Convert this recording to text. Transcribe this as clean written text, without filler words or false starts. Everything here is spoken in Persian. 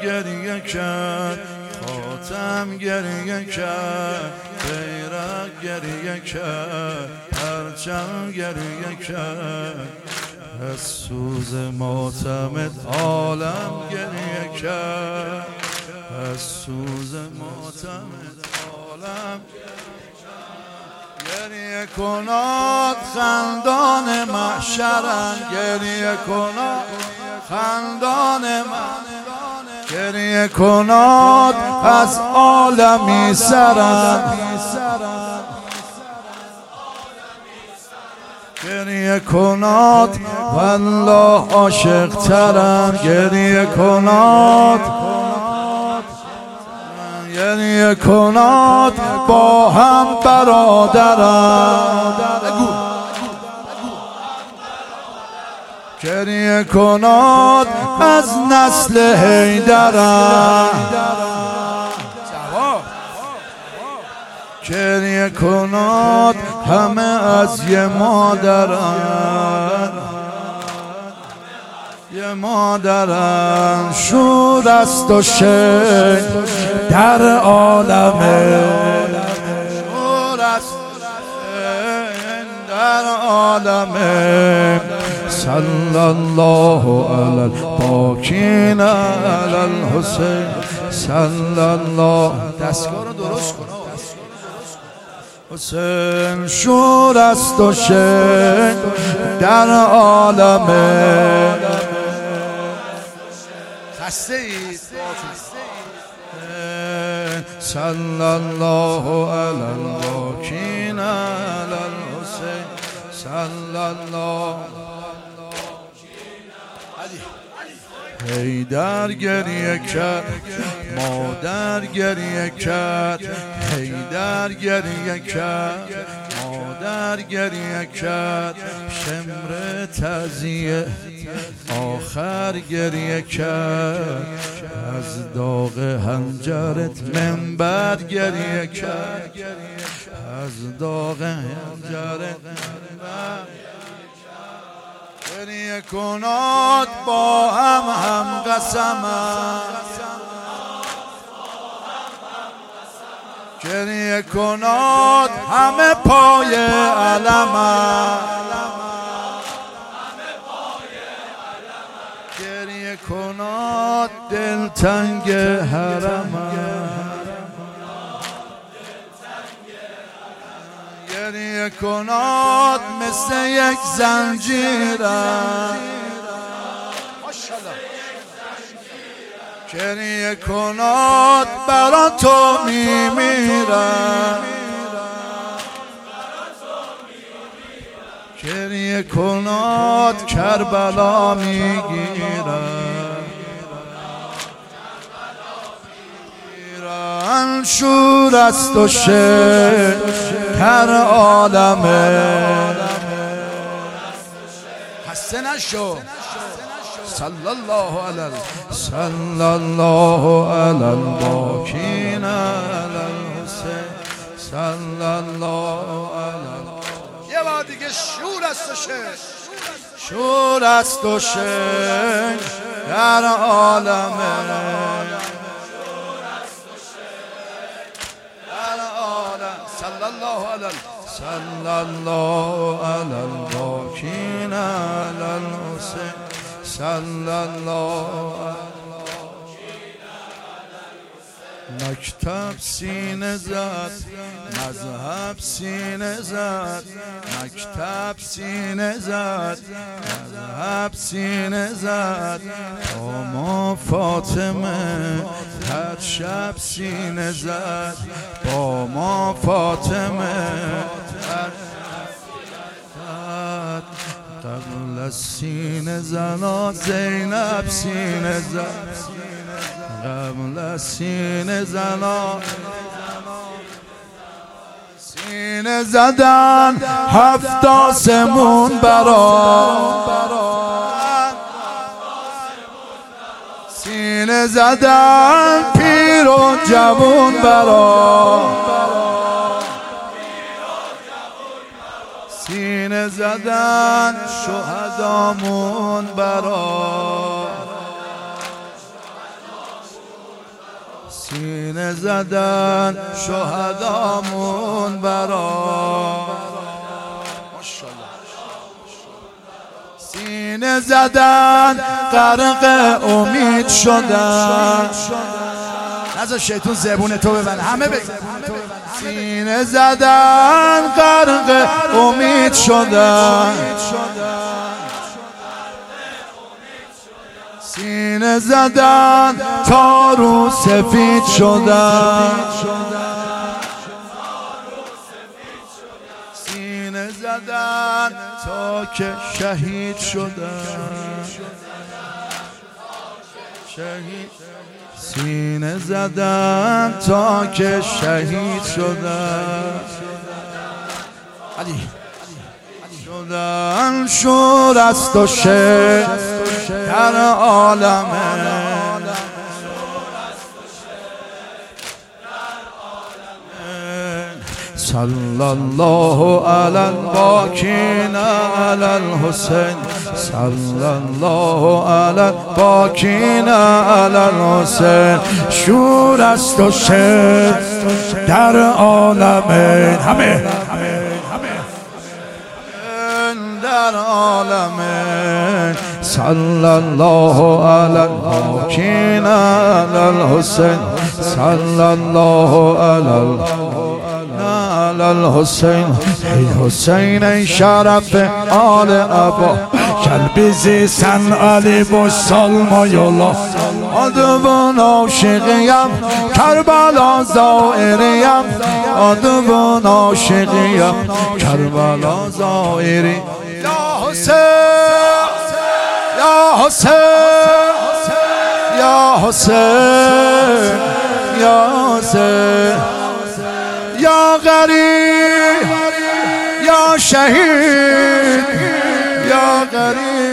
گریه کرد، خاتم گریه کرد، بیرق گریه کرد، پرچم گریه کرد، از سوز ماتمت عالم گریه کرد، از سوز ماتمت عالم گریه کناد خندان محشرن، گریه کناد خندان محشرن، گریه کناد از عالمی سرن، گریه کناد والله عاشق ترن، گریه کناد گریه کناد با هم برادرن، گریه کناد از نسل حیدرن، گریه کناد همه از یه مادرن، یه مادرن. شور است و شین در عالمه، شور است در عالمه. صلی الله علی الباکین علی الحسین، صلی الله. دستگاه رو درست کن حسین. شور است و شین در عالمه. خسته اید صلی الله علی الباکین علی الحسین، صلی الله. حیدر گریه کرد، مادر گریه کرد، حیدر گریه کرد، مادر گریه کرد، شمر تعزیه آخر گریه کرد، از داغ حنجرت منبر گریه کرد، از داغ حنجرت منبر گریه کناد با هم قسمن، گریه کناد همه پای علمن، گریه کناد دلتنگ حرمن، گریه کناد مثل یک زنجیرن، گریه کناد برا تو میمیرن، گریه کناد کربلا میگیرن. شور است و شین در عالمه. خسته نشو. صلی الله علی صلی الله علی الباکین علی الحسین، صلی الله علی. یه بار دیگه شور است و شین، شور است و شین در عالمه. صلی الله علی صلی الله علی الباکین علی الحسین، صلی الله علی. مکتب سینه زد، مذهب سینه زد، مکتب سینه زد، مذهب سینه زد، ما فاطمه هر شب سینه زد، با ما فاطمه هر شب. قبل از سینه زنا زینب سینه زد، قبل از سینه زنا سینه زدن هفت آسمون برا، سینه زدن پیر و جوون برا، سینه زدن شهدامون برا. سینه زدن شهدامون برا، سینه زدن غرق امید شدن. نذار شیطون زبون تو ببن، همه بگن. سینه زدن غرق امید شدن، سینه زدن تا رو سفید شدن، سینه زدن تا که شهید شدن، شهید، سینه زدن تا که شهید شدن. علی شدن شور است و شعر در عالمه، صلی الله علی الباکین علی الحسین، صلی الله علی الباکین علی الحسین. شور است و شعر در عالمین، همه در عالمین. صلی الله علی الباکین علی الحسین، صلی الله علی الحسین. ای حسین ای شرف آل ابا، کلبیزی سن علی باش سالمایالا. آدوان عاشقیم کربلا زائریم، آدوان عاشقیم کربلا زائری. یا حسین یا حسین یا حسین یا حسین، یا غریب یا شهید یا غریب.